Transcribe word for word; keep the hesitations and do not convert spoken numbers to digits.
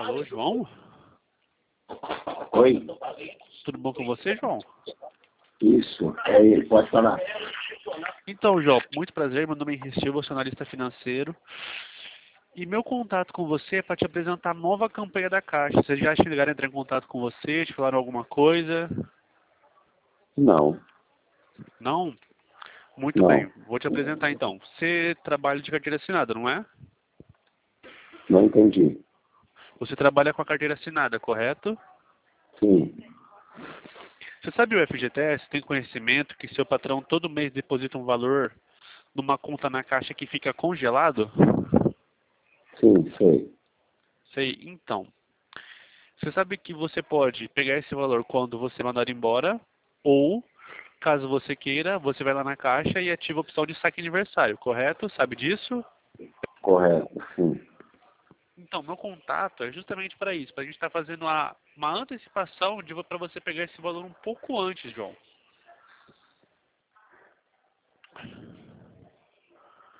Alô, João? Oi? Tudo bom com você, João? Isso, é ele, pode falar. Então, João, muito prazer, meu nome é Henrique Silva, sou analista financeiro. E meu contato com você é para te apresentar a nova campanha da Caixa. Vocês já chegaram a entrar em contato com você, te falaram alguma coisa? Não, Não? Muito bem, não, vou te apresentar então. Você trabalha de carteira assinada, não é? não entendi. Você trabalha com a carteira assinada, correto? Sim, Você sabe o F G T S? Tem conhecimento que seu patrão todo mês deposita um valor numa conta na Caixa que fica congelado? sim, sei. Sei, então. Você sabe que você pode pegar esse valor quando você mandar embora, ou, caso você queira, você vai lá na Caixa e ativa a opção de saque aniversário, correto? Sabe disso? Correto, sim. Então, meu contato é justamente para isso, para a gente estar fazendo a, uma antecipação de para você pegar esse valor um pouco antes, João.